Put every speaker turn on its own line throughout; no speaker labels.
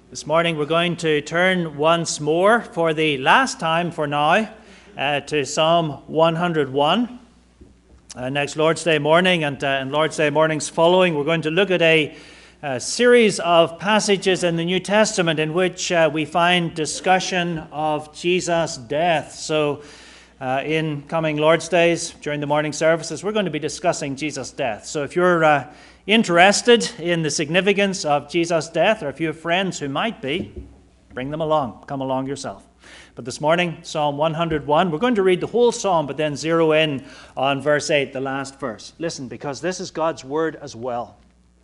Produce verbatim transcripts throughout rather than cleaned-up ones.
This morning we're going to turn once more, for the last time for now, uh, to Psalm one hundred one. Uh, next Lord's Day morning and, uh, and Lord's Day mornings following, we're going to look at a, a series of passages in the New Testament in which uh, we find discussion of Jesus' death. So uh, in coming Lord's Days, during the morning services, we're going to be discussing Jesus' death. So if you're uh, interested in the significance of Jesus' death, or if you have friends who might be, bring them along. Come along yourself. But this morning, Psalm one hundred one, we're going to read the whole psalm, but then zero in on verse eight, the last verse. Listen, because this is God's word as well.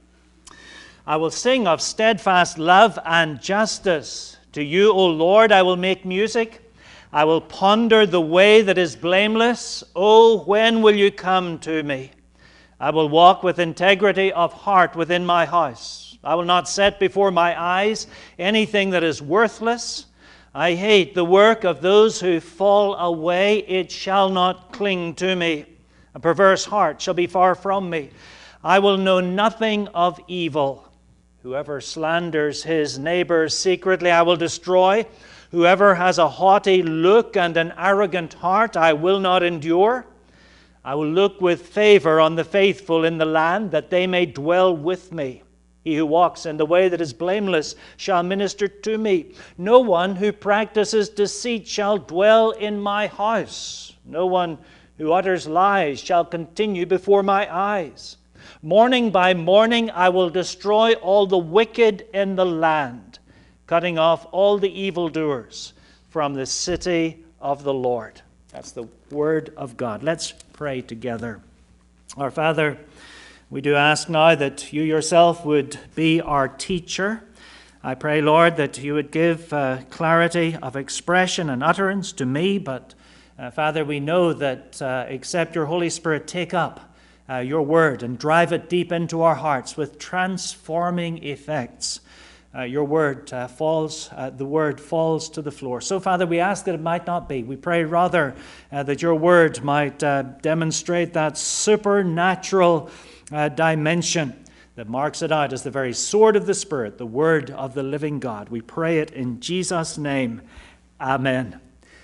I will sing of steadfast love and justice. To you, O Lord, I will make music. I will ponder the way that is blameless. Oh, when will you come to me? I will walk with integrity of heart within my house. I will not set before my eyes anything that is worthless. I hate the work of those who fall away. It shall not cling to me. A perverse heart shall be far from me. I will know nothing of evil. Whoever slanders his neighbor secretly, I will destroy. Whoever has a haughty look and an arrogant heart, I will not endure. I will look with favor on the faithful in the land, that they may dwell with me. He who walks in the way that is blameless shall minister to me. No one who practices deceit shall dwell in my house. No one who utters lies shall continue before my eyes. Morning by morning I will destroy all the wicked in the land, cutting off all the evildoers from the city of the Lord. That's the word of God. Let's pray together. Our Father, we do ask now that you yourself would be our teacher. I pray, Lord, that you would give uh, clarity of expression and utterance to me. But, uh, Father, we know that uh, except your Holy Spirit take up uh, your word and drive it deep into our hearts with transforming effects, Uh, your word uh, falls, uh, the word falls to the floor. So, Father, we ask that it might not be. We pray rather uh, that your word might uh, demonstrate that supernatural uh, dimension that marks it out as the very sword of the Spirit, the word of the living God. We pray it in Jesus' name. Amen.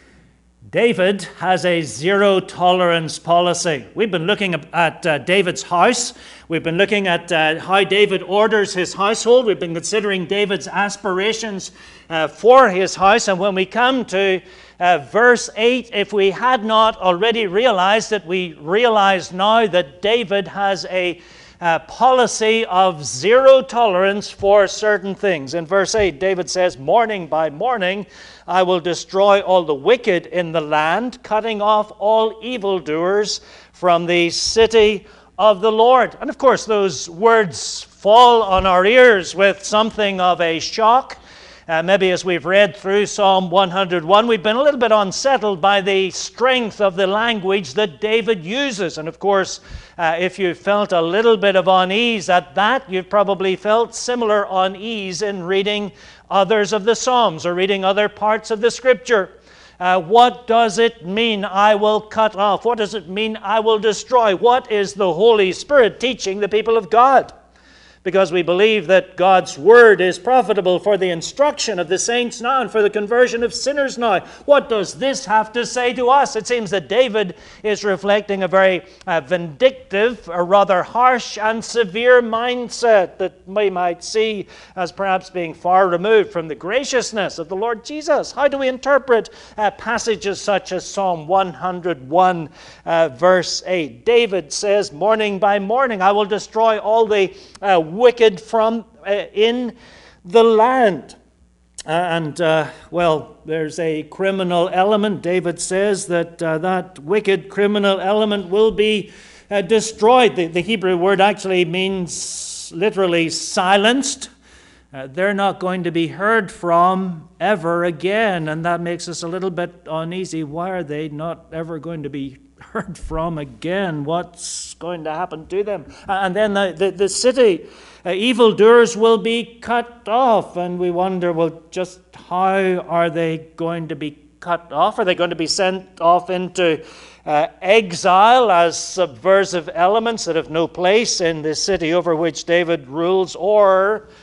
David has a zero-tolerance policy. We've been looking at uh, David's house. We've been looking at uh, how David orders his household. We've been considering David's aspirations uh, for his house. And when we come to uh, verse eight, if we had not already realized it, we realize now that David has a Uh, policy of zero tolerance for certain things. In verse eight, David says, morning by morning, I will destroy all the wicked in the land, cutting off all evildoers from the city of the Lord. And of course, those words fall on our ears with something of a shock. Uh, maybe as we've read through Psalm one hundred one, we've been a little bit unsettled by the strength of the language that David uses. And of course, uh, if you felt a little bit of unease at that, you've probably felt similar unease in reading others of the Psalms or reading other parts of the Scripture. Uh, what does it mean, I will cut off? What does it mean, I will destroy? What is the Holy Spirit teaching the people of God? Because we believe that God's word is profitable for the instruction of the saints now and for the conversion of sinners now. What does this have to say to us? It seems that David is reflecting a very uh, vindictive, or rather harsh and severe mindset that we might see as perhaps being far removed from the graciousness of the Lord Jesus. How do we interpret uh, passages such as Psalm one hundred one, uh, verse eight? David says, morning by morning I will destroy all the uh, wicked from uh, in the land. Uh, and, uh, well, there's a criminal element. David says that uh, that wicked criminal element will be uh, destroyed. The, the Hebrew word actually means literally silenced. Uh, they're not going to be heard from ever again. And that makes us a little bit uneasy. Why are they not ever going to be heard from again? What's going to happen to them? And then the, the, the city, uh, evildoers will be cut off. And we wonder, well, just how are they going to be cut off? Are they going to be sent off into uh, exile as subversive elements that have no place in the city over which David rules? Or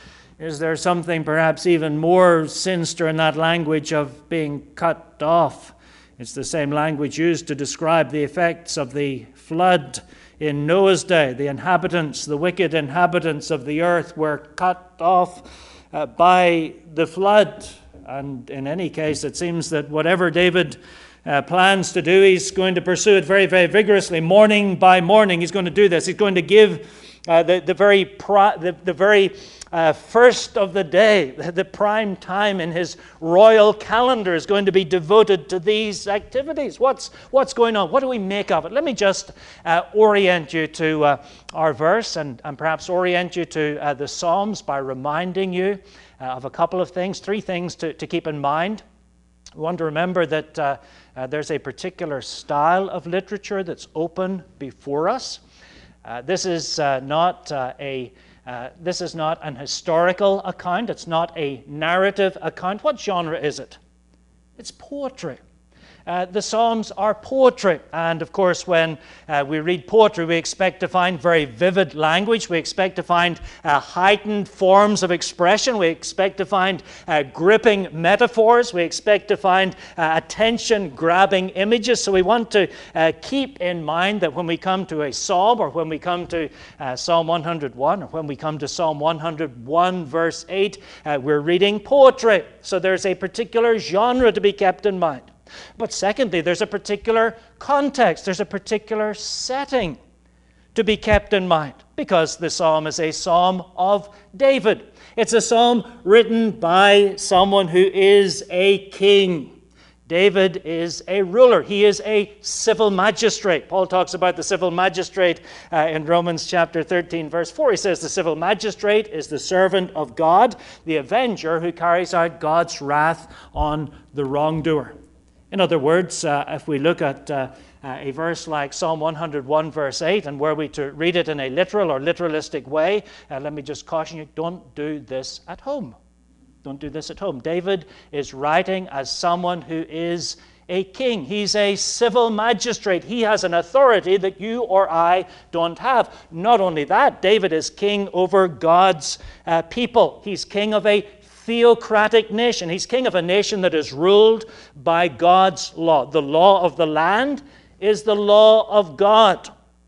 Is there something perhaps even more sinister in that language of being cut off? It's the same language used to describe the effects of the flood in Noah's day. The inhabitants, the wicked inhabitants of the earth were cut off uh, by the flood. And in any case, it seems that whatever David uh, plans to do, he's going to pursue it very, very vigorously. Morning by morning, he's going to do this. He's going to give uh, the, the very, pri- the, the very uh, first of the day, the prime time in his royal calendar is going to be devoted to these activities. What's, what's going on? What do we make of it? Let me just uh, orient you to uh, our verse and, and perhaps orient you to uh, the Psalms by reminding you uh, of a couple of things, three things to, to keep in mind. We want to remember that uh, uh, there's a particular style of literature that's open before us. Uh, this is uh, not uh, a uh, this is not an historical account. It's not a narrative account. What genre is it? It's poetry. Uh, the Psalms are poetry, and of course when uh, we read poetry we expect to find very vivid language, we expect to find uh, heightened forms of expression, we expect to find uh, gripping metaphors, we expect to find uh, attention-grabbing images. So we want to uh, keep in mind that when we come to a psalm, or when we come to uh, Psalm one hundred one, or when we come to Psalm one hundred one verse eight, uh, we're reading poetry. So there's a particular genre to be kept in mind. But secondly, there's a particular context, there's a particular setting to be kept in mind, because the psalm is a psalm of David. It's a psalm written by someone who is a king. David is a ruler. He is a civil magistrate. Paul talks about the civil magistrate uh, in Romans chapter thirteen, verse four. He says the civil magistrate is the servant of God, the avenger who carries out God's wrath on the wrongdoer. In other words, uh, if we look at uh, uh, a verse like Psalm one hundred one verse eight, and were we to read it in a literal or literalistic way, uh, let me just caution you, don't do this at home. Don't do this at home. David is writing as someone who is a king. He's a civil magistrate. He has an authority that you or I don't have. Not only that, David is king over God's uh, people. He's king of a theocratic nation. He's king of a nation that is ruled by God's law. The law of the land is the law of God.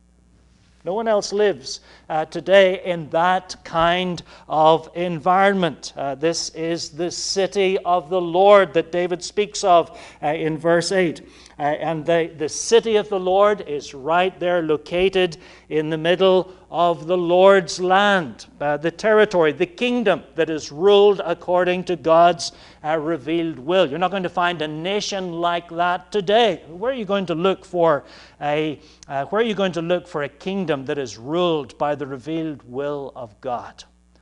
No one else lives uh, today in that kind of environment. Uh, this is the city of the Lord that David speaks of uh, in verse eight. Uh, and the, the city of the Lord is right there located in the middle of the Lord's land, uh, the territory, the kingdom that is ruled according to God's uh, revealed will. You're not going to find a nation like that today. Where are you going to look for a uh, where are you going to look for a kingdom that is ruled by the revealed will of God?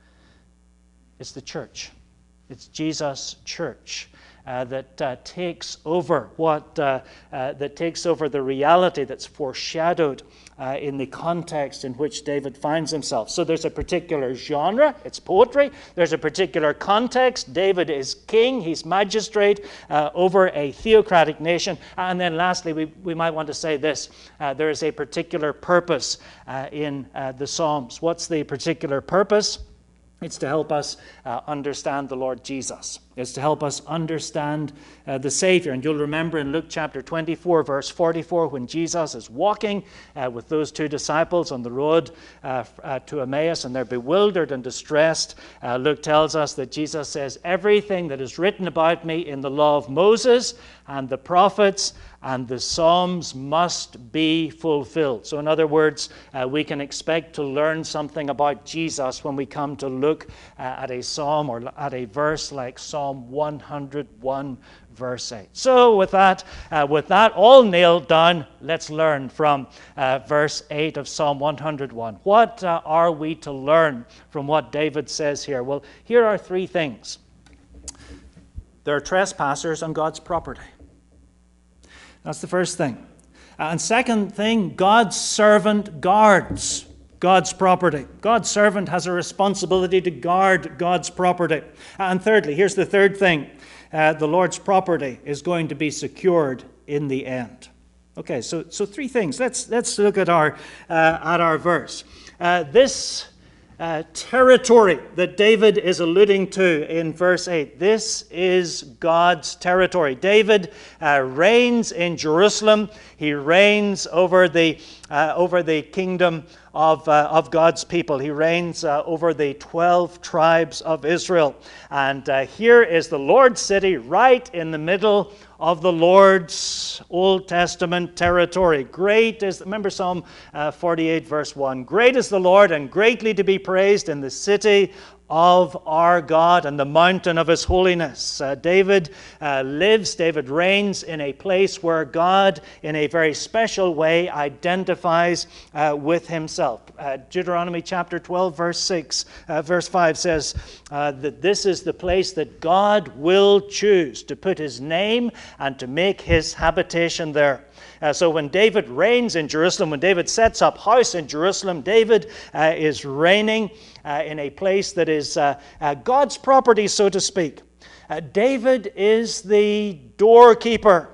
It's the church. It's Jesus' church. Uh, that uh, takes over what uh, uh, that takes over the reality that's foreshadowed uh, in the context in which David finds himself. So there's a particular genre, it's poetry. There's a particular context. David is king, he's magistrate uh, over a theocratic nation. And then lastly, we, we might want to say this. Uh, there is a particular purpose uh, in uh, the Psalms. What's the particular purpose? It's to help us uh, understand the Lord Jesus. It's to help us understand uh, the Savior. And you'll remember in Luke chapter twenty-four, verse forty-four, when Jesus is walking uh, with those two disciples on the road uh, uh, to Emmaus, and they're bewildered and distressed. Uh, Luke tells us that Jesus says, "Everything that is written about me in the law of Moses and the prophets and the Psalms must be fulfilled." So in other words, uh, we can expect to learn something about Jesus when we come to look uh, at a psalm or at a verse like Psalm one hundred one, verse eight. So with that, uh, with that all nailed down, let's learn from uh, verse eight of Psalm one hundred one. What uh, are we to learn from what David says here? Well, here are three things. There are trespassers on God's property. That's the first thing. And second thing, God's servant guards God's property. God's servant has a responsibility to guard God's property. And thirdly, here's the third thing. Uh, the Lord's property is going to be secured in the end. Okay, so so three things. Let's let's look at our uh, at our verse. Uh, this uh, territory that David is alluding to in verse eight. This is God's territory. David uh, reigns in Jerusalem. He reigns over the uh, over the kingdom of uh, of God's people. He reigns uh, over the twelve tribes of Israel. And uh, here is the Lord's city, right in the middle of the Lord's Old Testament territory. Great is, remember Psalm uh, forty-eight verse one, great is the Lord and greatly to be praised in the city of our God and the mountain of his holiness. Uh, David uh, lives, David reigns in a place where God in a very special way identifies uh, with himself. Uh, Deuteronomy chapter twelve verse six, uh, verse five says uh, that this is the place that God will choose to put his name and to make his habitation there. Uh, so when David reigns in Jerusalem, when David sets up house in Jerusalem, David uh, is reigning uh, in a place that is uh, uh, God's property, so to speak. Uh, David is the doorkeeper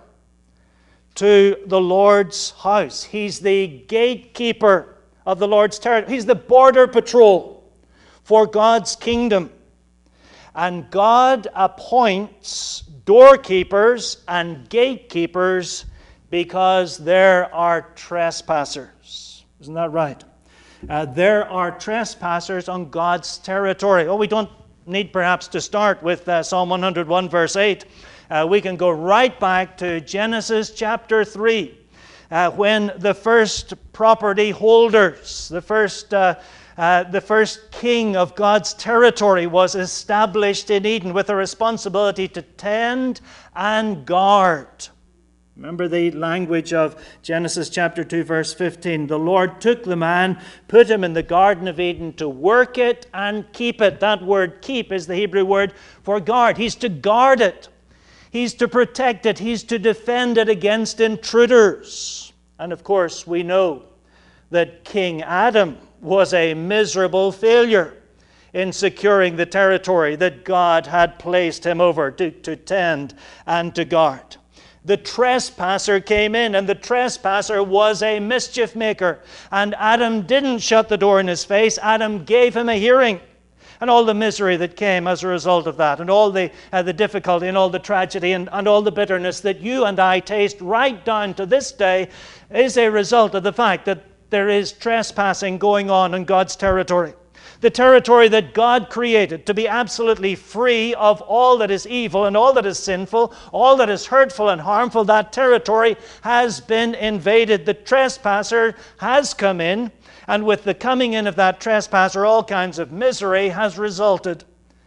to the Lord's house. He's the gatekeeper of the Lord's territory. He's the border patrol for God's kingdom. And God appoints doorkeepers and gatekeepers because there are trespassers. Isn't that right? Uh, there are trespassers on God's territory. Oh, we don't need perhaps to start with uh, Psalm one hundred one verse eight. Uh, we can go right back to Genesis chapter three, uh, when the first property holders, the first uh, Uh, the first king of God's territory was established in Eden with a responsibility to tend and guard. Remember the language of Genesis chapter two verse fifteen. The Lord took the man, put him in the Garden of Eden to work it and keep it. That word keep is the Hebrew word for guard. He's to guard it. He's to protect it. He's to defend it against intruders. And of course we know that King Adam was a miserable failure in securing the territory that God had placed him over to, to tend and to guard. The trespasser came in, and the trespasser was a mischief maker. And Adam didn't shut the door in his face. Adam gave him a hearing. And all the misery that came as a result of that, and all the, uh, the difficulty and all the tragedy and, and all the bitterness that you and I taste right down to this day is a result of the fact that there is trespassing going on in God's territory. The territory that God created to be absolutely free of all that is evil and all that is sinful, all that is hurtful and harmful, that territory has been invaded. The trespasser has come in, and with the coming in of that trespasser, all kinds of misery has resulted.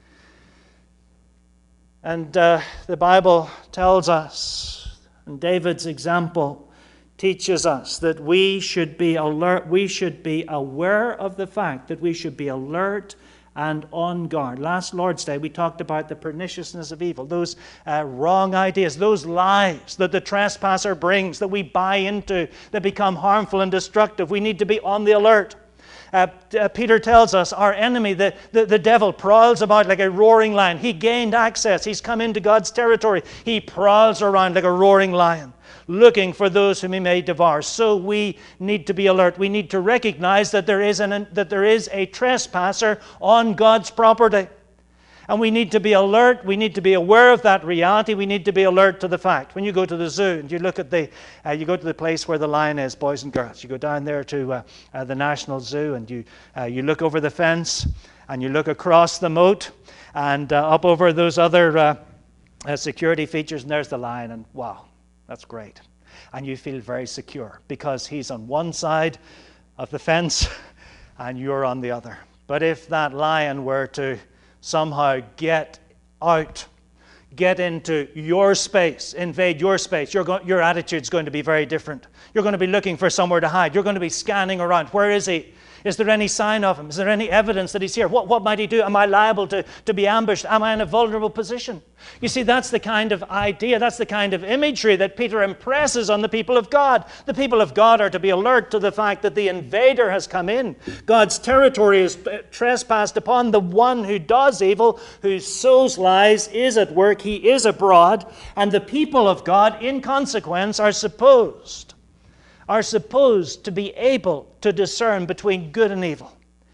And uh, the Bible tells us, and David's example teaches us, that we should be alert, we should be aware of the fact that we should be alert and on guard. Last Lord's Day we talked about the perniciousness of evil, those uh, wrong ideas, those lies that the trespasser brings, that we buy into, that become harmful and destructive. We need to be on the alert. Uh, uh, Peter tells us our enemy, the, the, the devil, prowls about like a roaring lion. He gained access. He's come into God's territory. He prowls around like a roaring lion, looking for those whom he may devour. So we need to be alert. We need to recognize that there is an that there is a trespasser on God's property. And we need to be alert. We need to be aware of that reality. We need to be alert to the fact. When you go to the zoo and you look at the, uh, you go to the place where the lion is, boys and girls. You go down there to uh, uh, the National Zoo, and you uh, you look over the fence, and you look across the moat, and uh, up over those other uh, uh, security features, and there's the lion, and wow, that's great. And you feel very secure because he's on one side of the fence, and you're on the other. But if that lion were to somehow get out, get into your space, invade your space, your, go- your attitude's going to be very different. You're going to be looking for somewhere to hide. You're going to be scanning around. Where is he? Is there any sign of him? Is there any evidence that he's here? What, what might he do? Am I liable to, to be ambushed? Am I in a vulnerable position? You see, that's the kind of idea, that's the kind of imagery that Peter impresses on the people of God. The people of God are to be alert to the fact that the invader has come in. God's territory is trespassed upon. The one who does evil, who sows lies, is at work. He is abroad. And the people of God, in consequence, are supposed are supposed to be able to discern between good and evil.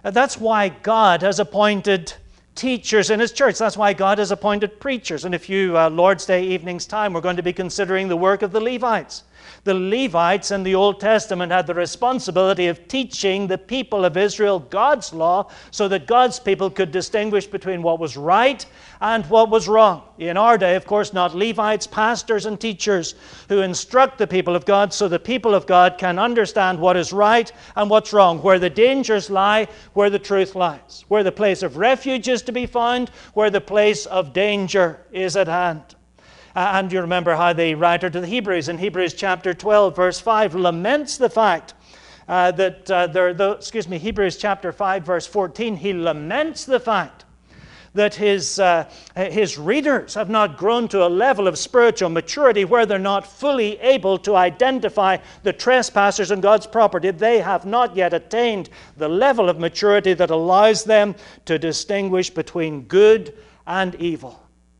Uh, That's why God has appointed teachers in His church. That's why God has appointed preachers. And a few uh, Lord's Day evenings' time, we're going to be considering the work of the Levites. The Levites in the Old Testament had the responsibility of teaching the people of Israel God's law so that God's people could distinguish between what was right and what was wrong. In our day, of course, not Levites, pastors and teachers who instruct the people of God so the people of God can understand what is right and what's wrong, where the dangers lie, where the truth lies, where the place of refuge is to be found, where the place of danger is at hand. Uh, and you remember how the writer to the Hebrews in Hebrews chapter twelve, verse five, laments the fact uh, that uh, there, the, excuse me, Hebrews chapter five, verse fourteen, he laments the fact that his uh, his readers have not grown to a level of spiritual maturity where they're not fully able to identify the trespassers on God's property. They have not yet attained the level of maturity that allows them to distinguish between good and evil.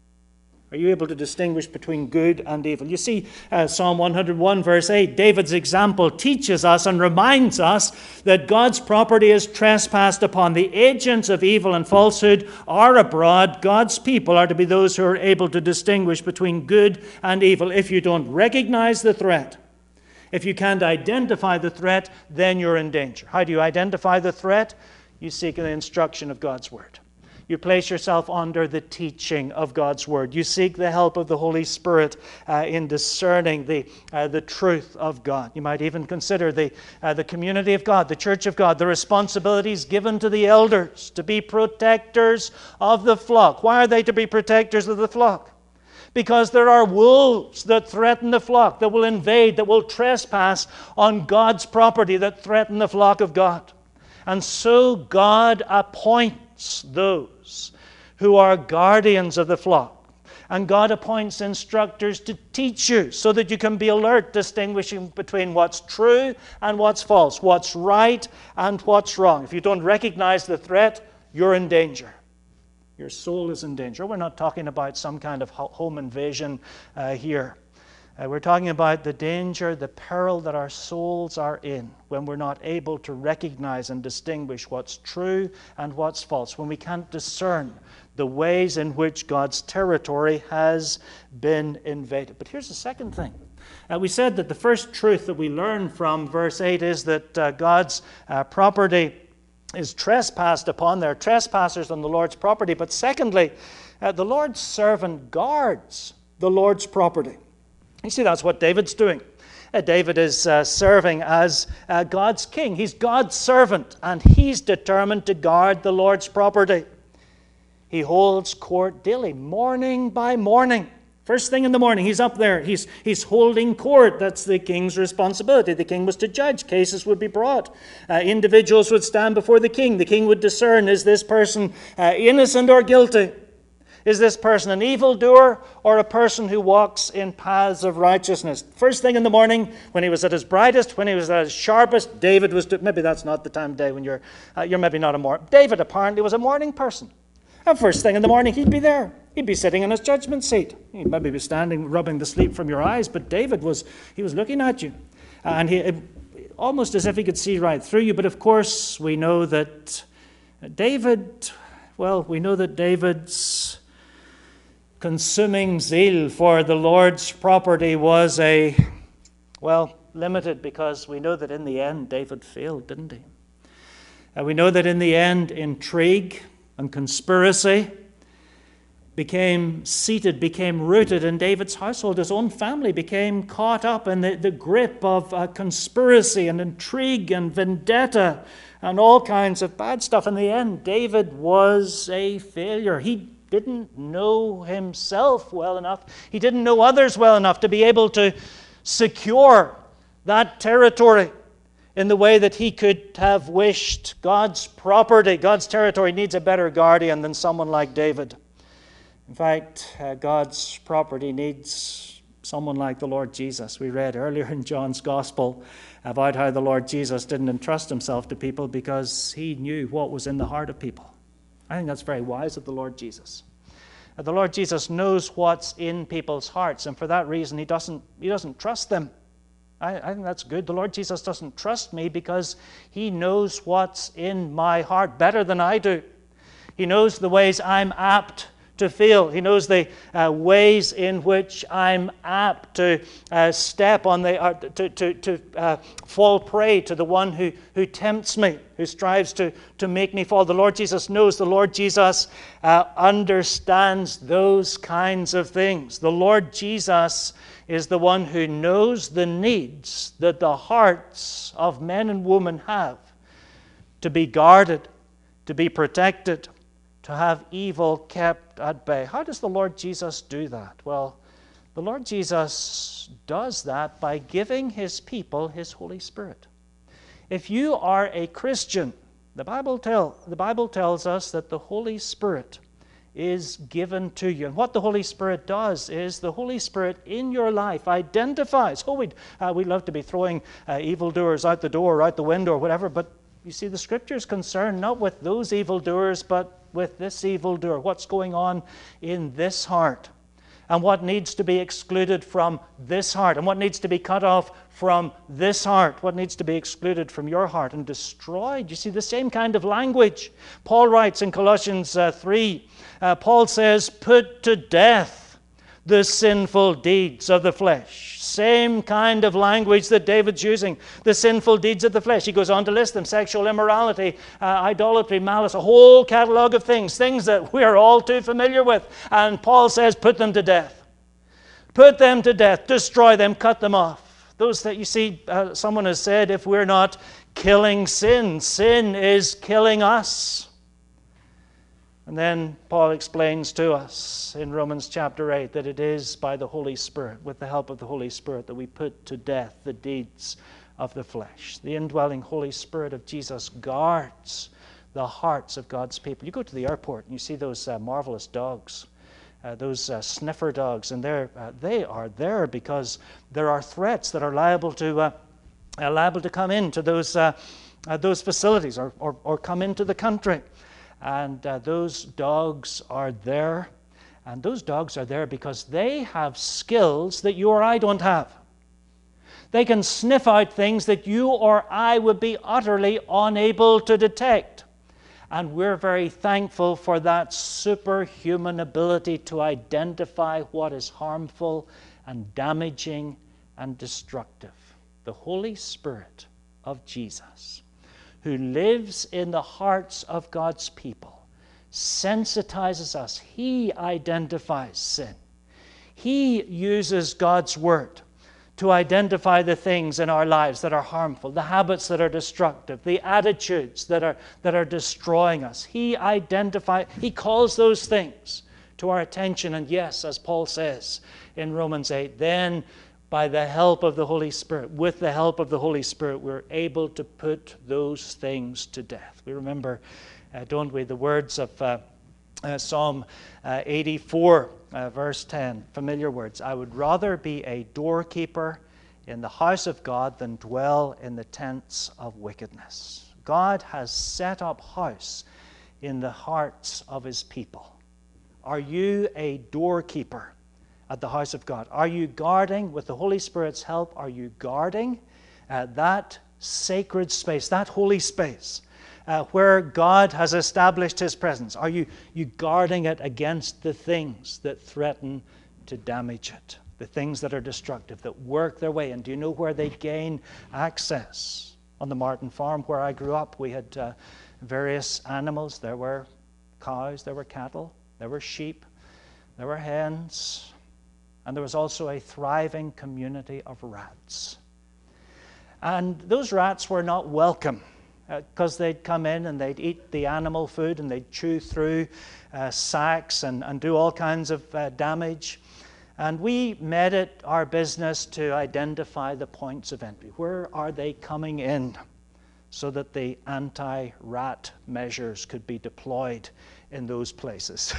Are you able to distinguish between good and evil? You see, uh, Psalm one hundred one, verse eight, David's example teaches us and reminds us that God's property is trespassed upon. The agents of evil and falsehood are abroad. God's people are to be those who are able to distinguish between good and evil. If you don't recognize the threat, if you can't identify the threat, then you're in danger. How do you identify the threat? You seek the instruction of God's Word. You place yourself under the teaching of God's Word. You seek the help of the Holy Spirit uh, in discerning the, uh, the truth of God. You might even consider the, uh, the community of God, the church of God, the responsibilities given to the elders to be protectors of the flock. Why are they to be protectors of the flock? Because there are wolves that threaten the flock, that will invade, that will trespass on God's property, that threaten the flock of God. And so God appoints those who are guardians of the flock. And God appoints instructors to teach you so that you can be alert, distinguishing between what's true and what's false, what's right and what's wrong. If you don't recognize the threat, you're in danger. Your soul is in danger. We're not talking about some kind of home invasion uh, here. Uh, we're talking about the danger, the peril that our souls are in when we're not able to recognize and distinguish what's true and what's false, when we can't discern the ways in which God's territory has been invaded. But here's the second thing. Uh, we said that the first truth that we learn from verse eight is that uh, God's uh, property is trespassed upon. There are trespassers on the Lord's property. But secondly, uh, the Lord's servant guards the Lord's property. You see, that's what David's doing. Uh, David is uh, serving as uh, God's king. He's God's servant, and he's determined to guard the Lord's property. He holds court daily, morning by morning. First thing in the morning, he's up there. He's, he's holding court. That's the king's responsibility. The king was to judge. Cases would be brought. Uh, individuals would stand before the king. The king would discern, is this person uh, innocent or guilty? Is this person an evildoer or a person who walks in paths of righteousness? First thing in the morning, when he was at his brightest, when he was at his sharpest, David was... Do- maybe that's not the time of day when you're... Uh, you're maybe not a morning... David apparently was a morning person. And first thing in the morning, he'd be there. He'd be sitting in his judgment seat. He'd maybe be standing, rubbing the sleep from your eyes, but David was... He was looking at you. And he... It, almost as if he could see right through you. But of course, we know that David... Well, we know that David's consuming zeal for the Lord's property was a, well, limited, because we know that in the end David failed, didn't he? And we know that in the end intrigue and conspiracy became seated, became rooted in David's household. His own family became caught up in the, the grip of uh, conspiracy and intrigue and vendetta and all kinds of bad stuff. In the end, David was a failure. He didn't know himself well enough. He didn't know others well enough to be able to secure that territory in the way that he could have wished. God's property, God's territory needs a better guardian than someone like David. In fact, uh, God's property needs someone like the Lord Jesus. We read earlier in John's Gospel about how the Lord Jesus didn't entrust himself to people because he knew what was in the heart of people. I think that's very wise of the Lord Jesus. Uh, the Lord Jesus knows what's in people's hearts, and for that reason he doesn't, he doesn't trust them. I, I think that's good. The Lord Jesus doesn't trust me because he knows what's in my heart better than I do. He knows the ways I'm apt to feel. He knows the uh, ways in which I'm apt to uh, step on the, uh, to, to, to uh, fall prey to the one who, who tempts me, who strives to, to make me fall. The Lord Jesus knows. The Lord Jesus uh, understands those kinds of things. The Lord Jesus is the one who knows the needs that the hearts of men and women have to be guarded, to be protected, to have evil kept at bay. How does the Lord Jesus do that? Well, the Lord Jesus does that by giving his people his Holy Spirit. If you are a Christian, the Bible, tell, the Bible tells us that the Holy Spirit is given to you. And what the Holy Spirit does is the Holy Spirit in your life identifies. Oh, we'd, uh, we'd love to be throwing uh, evildoers out the door or out the window or whatever, but you see, the Scripture is concerned not with those evildoers, but with this evildoer. What's going on in this heart? And what needs to be excluded from this heart? And what needs to be cut off from this heart? What needs to be excluded from your heart and destroyed? You see, the same kind of language. Paul writes in Colossians uh, three, uh, Paul says, put to death the sinful deeds of the flesh. Same kind of language that David's using. The sinful deeds of the flesh. He goes on to list them. Sexual immorality, uh, idolatry, malice, a whole catalog of things. Things that we're all too familiar with. And Paul says, put them to death. Put them to death. Destroy them. Cut them off. Those that you see, uh, someone has said, if we're not killing sin, sin is killing us. And then Paul explains to us in Romans chapter eight that it is by the Holy Spirit, with the help of the Holy Spirit, that we put to death the deeds of the flesh. The indwelling Holy Spirit of Jesus guards the hearts of God's people. You go to the airport and you see those uh, marvelous dogs, uh, those uh, sniffer dogs, and they're, uh, they are there because there are threats that are liable to, uh, uh, liable to come into those, uh, uh, those facilities or, or, or come into the country. And uh, those dogs are there. And those dogs are there because they have skills that you or I don't have. They can sniff out things that you or I would be utterly unable to detect. And we're very thankful for that superhuman ability to identify what is harmful and damaging and destructive. The Holy Spirit of Jesus, who lives in the hearts of God's people, sensitizes us. He identifies sin. He uses God's Word to identify the things in our lives that are harmful, the habits that are destructive, the attitudes that are, that are destroying us. He identifies, He calls those things to our attention. And yes, as Paul says in Romans eight, then by the help of the Holy Spirit, with the help of the Holy Spirit, we're able to put those things to death. We remember, uh, don't we, the words of uh, uh, Psalm uh, eighty-four, uh, verse ten, familiar words. I would rather be a doorkeeper in the house of God than dwell in the tents of wickedness. God has set up house in the hearts of His people. Are you a doorkeeper at the house of God? Are you guarding, with the Holy Spirit's help, are you guarding uh, that sacred space, that holy space uh, where God has established His presence? Are you, you guarding it against the things that threaten to damage it, the things that are destructive, that work their way? And do you know where they gain access? On the Martin farm where I grew up, we had uh, various animals. There were cows, there were cattle, there were sheep, there were hens. And there was also a thriving community of rats. And those rats were not welcome because uh, they'd come in and they'd eat the animal food and they'd chew through uh, sacks and, and do all kinds of uh, damage. And we made it our business to identify the points of entry. Where are they coming in so that the anti-rat measures could be deployed in those places?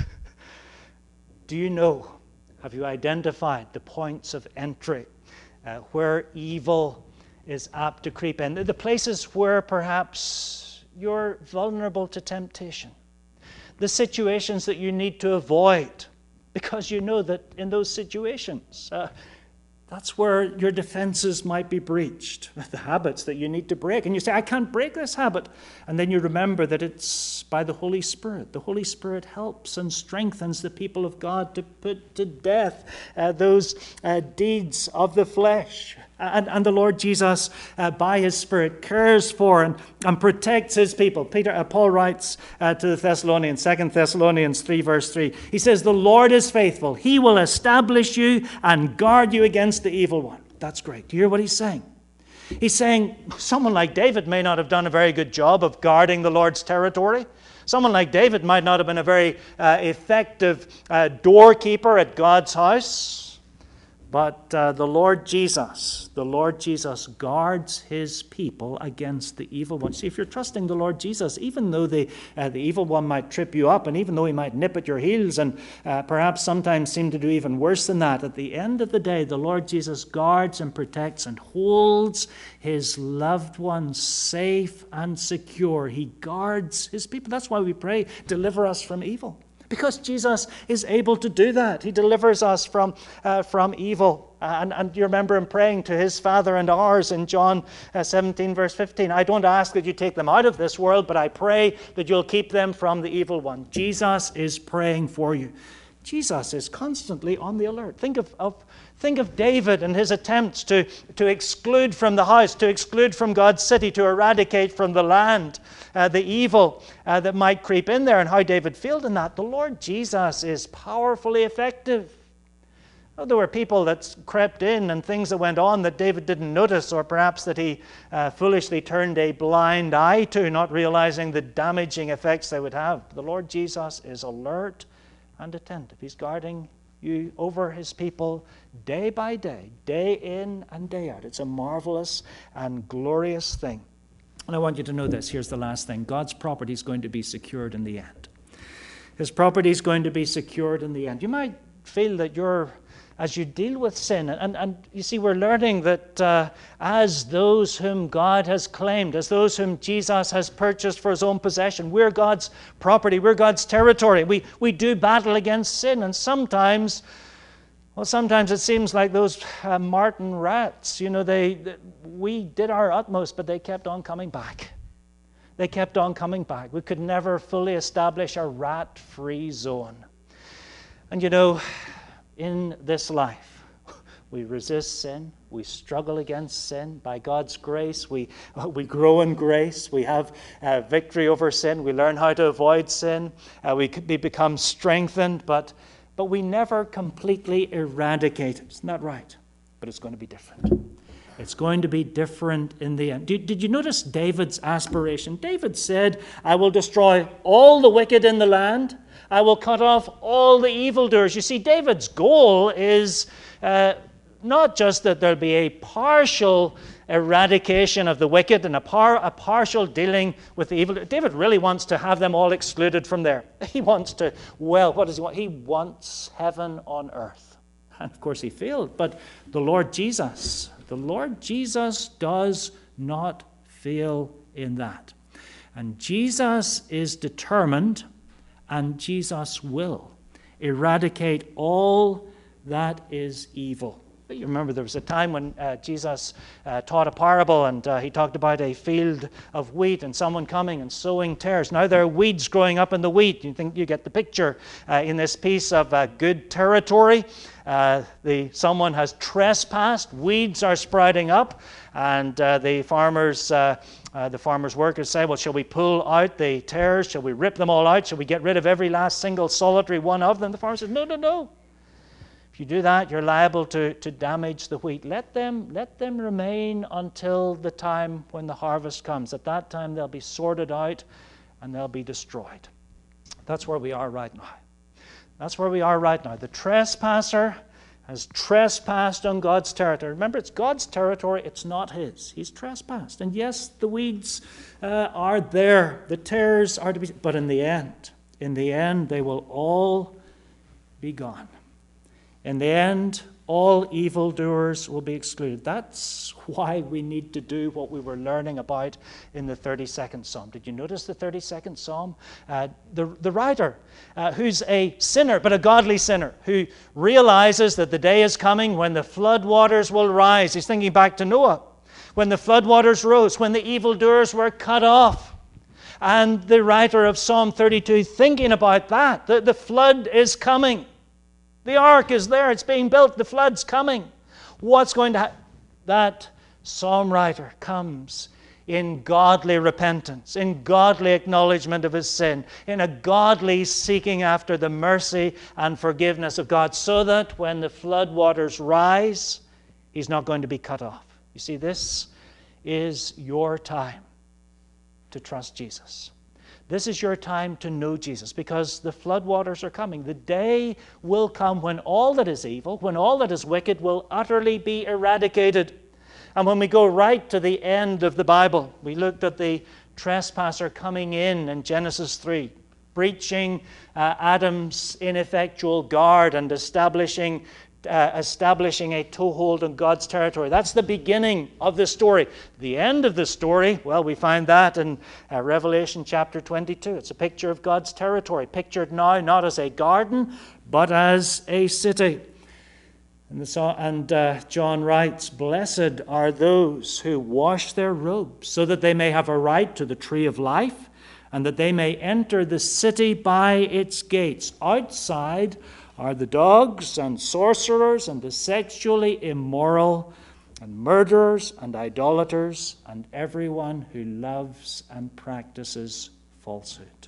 Do you know? Have you identified the points of entry uh, where evil is apt to creep in? The places where perhaps you're vulnerable to temptation. The situations that you need to avoid because you know that in those situations uh, That's where your defenses might be breached, the habits that you need to break. And you say, I can't break this habit. And then you remember that it's by the Holy Spirit. The Holy Spirit helps and strengthens the people of God to put to death uh, those uh, deeds of the flesh. And, and the Lord Jesus, uh, by his Spirit, cares for and, and protects his people. Peter, uh, Paul writes uh, to the Thessalonians, Second Thessalonians three, verse three. He says, the Lord is faithful. He will establish you and guard you against the evil one. That's great. Do you hear what he's saying? He's saying someone like David may not have done a very good job of guarding the Lord's territory. Someone like David might not have been a very uh, effective uh, doorkeeper at God's house. But uh, the Lord Jesus, the Lord Jesus guards his people against the evil one. See, if you're trusting the Lord Jesus, even though the, uh, the evil one might trip you up, and even though he might nip at your heels, and uh, perhaps sometimes seem to do even worse than that, at the end of the day, the Lord Jesus guards and protects and holds his loved ones safe and secure. He guards his people. That's why we pray, deliver us from evil. Because Jesus is able to do that. He delivers us from, uh, from evil. And, and you remember him praying to his Father and ours in John uh, seventeen, verse fifteen. I don't ask that you take them out of this world, but I pray that you'll keep them from the evil one. Jesus is praying for you. Jesus is constantly on the alert. Think of, of, think of David and his attempts to, to exclude from the house, to exclude from God's city, to eradicate from the land uh, the evil uh, that might creep in there, and how David failed in that. The Lord Jesus is powerfully effective. Well, there were people that crept in and things that went on that David didn't notice, or perhaps that he uh, foolishly turned a blind eye to, not realizing the damaging effects they would have. The Lord Jesus is alert and attentive. He's guarding you over his people day by day, day in and day out. It's a marvelous and glorious thing. And I want you to know this. Here's the last thing. God's property is going to be secured in the end. His property is going to be secured in the end. You might feel that you're, as you deal with sin, and, and you see, we're learning that uh, as those whom God has claimed, as those whom Jesus has purchased for his own possession, we're God's property, we're God's territory. We, we do battle against sin, and sometimes, well, sometimes it seems like those uh, Martin rats, you know, they, they we did our utmost, but they kept on coming back. They kept on coming back. We could never fully establish a rat-free zone. And you know, in this life, we resist sin, we struggle against sin. By God's grace, we, we grow in grace, we have uh, victory over sin, we learn how to avoid sin, uh, we, we become strengthened, but, but we never completely eradicate it. Isn't that right? But it's going to be different. It's going to be different in the end. Did, did you notice David's aspiration? David said, I will destroy all the wicked in the land. I will cut off all the evildoers. You see, David's goal is uh, not just that there'll be a partial eradication of the wicked and a, par- a partial dealing with the evil. David really wants to have them all excluded from there. He wants to, well, what does he want? He wants heaven on earth. And of course he failed. But the Lord Jesus, the Lord Jesus does not fail in that. And Jesus is determined, and Jesus will eradicate all that is evil. You remember there was a time when uh, Jesus uh, taught a parable, and uh, he talked about a field of wheat and someone coming and sowing tares. Now there are weeds growing up in the wheat. You think you get the picture uh, in this piece of uh, good territory. Uh, the someone has trespassed. Weeds are sprouting up, and uh, the farmers, uh, uh, the farmers' workers say, "Well, shall we pull out the tares? Shall we rip them all out? Shall we get rid of every last single solitary one of them?" The farmer says, "No, no, no. If you do that, you're liable to, to damage the wheat. Let them, let them remain until the time when the harvest comes. At that time, they'll be sorted out and they'll be destroyed." That's where we are right now. That's where we are right now. The trespasser has trespassed on God's territory. Remember, it's God's territory. It's not his. He's trespassed. And yes, the weeds uh, are there. The tares are to be... But in the end, in the end, they will all be gone. In the end, all evildoers will be excluded. That's why we need to do what we were learning about in the thirty-second Psalm. Did you notice the thirty-second Psalm? Uh, the, the writer, uh, who's a sinner, but a godly sinner, who realizes that the day is coming when the floodwaters will rise. He's thinking back to Noah, when the floodwaters rose, when the evildoers were cut off. And the writer of Psalm thirty-two, thinking about that, the, the flood is coming. The ark is there, it's being built, the flood's coming. What's going to happen? That psalm writer comes in godly repentance, in godly acknowledgement of his sin, in a godly seeking after the mercy and forgiveness of God, so that when the floodwaters rise, he's not going to be cut off. You see, this is your time to trust Jesus. This is your time to know Jesus, because the floodwaters are coming. The day will come when all that is evil, when all that is wicked will utterly be eradicated. And when we go right to the end of the Bible, we looked at the trespasser coming in in Genesis three, breaching uh, Adam's ineffectual guard and establishing Uh, establishing a toehold on God's territory. That's the beginning of the story. The end of the story, well, we find that in uh, Revelation chapter twenty-two. It's a picture of God's territory, pictured now not as a garden, but as a city. And, the, and uh, John writes, "Blessed are those who wash their robes, so that they may have a right to the tree of life, and that they may enter the city by its gates. Outside are the dogs and sorcerers and the sexually immoral and murderers and idolaters and everyone who loves and practices falsehood."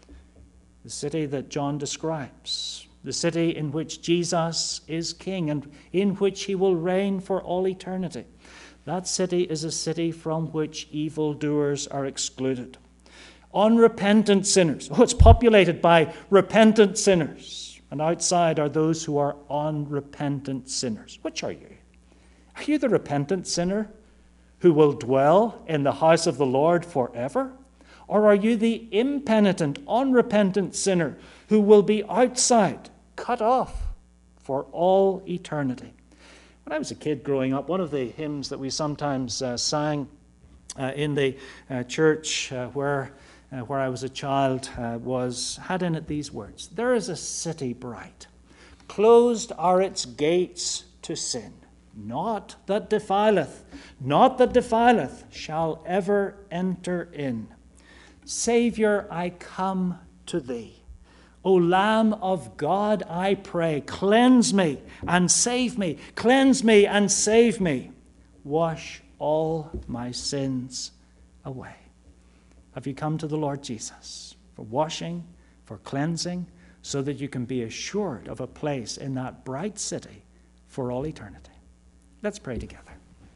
The city that John describes, the city in which Jesus is king and in which he will reign for all eternity. That city is a city from which evildoers are excluded. Unrepentant sinners. Oh, it's populated by repentant sinners. And outside are those who are unrepentant sinners. Which are you? Are you the repentant sinner who will dwell in the house of the Lord forever? Or are you the impenitent, unrepentant sinner who will be outside, cut off for all eternity? When I was a kid growing up, one of the hymns that we sometimes uh, sang uh, in the uh, church uh, where Uh, where I was a child, uh, was had in it these words: "There is a city bright, closed are its gates to sin. Naught that defileth, naught that defileth shall ever enter in. Saviour, I come to thee. O Lamb of God, I pray, cleanse me and save me, cleanse me and save me. Wash all my sins away." Have you come to the Lord Jesus for washing, for cleansing, so that you can be assured of a place in that bright city for all eternity? Let's pray together.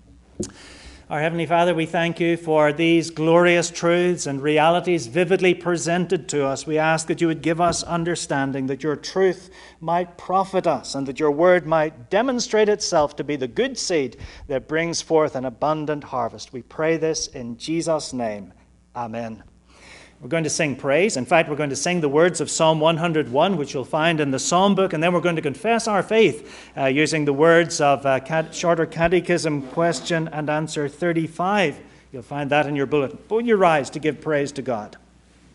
Our Heavenly Father, we thank you for these glorious truths and realities vividly presented to us. We ask that you would give us understanding, that your truth might profit us, and that your word might demonstrate itself to be the good seed that brings forth an abundant harvest. We pray this in Jesus' name. Amen. We're going to sing praise. In fact, we're going to sing the words of Psalm one hundred one, which you'll find in the Psalm book, and then we're going to confess our faith uh, using the words of uh, cat- Shorter Catechism question and answer thirty-five. You'll find that in your bulletin. But when you rise to give praise to God.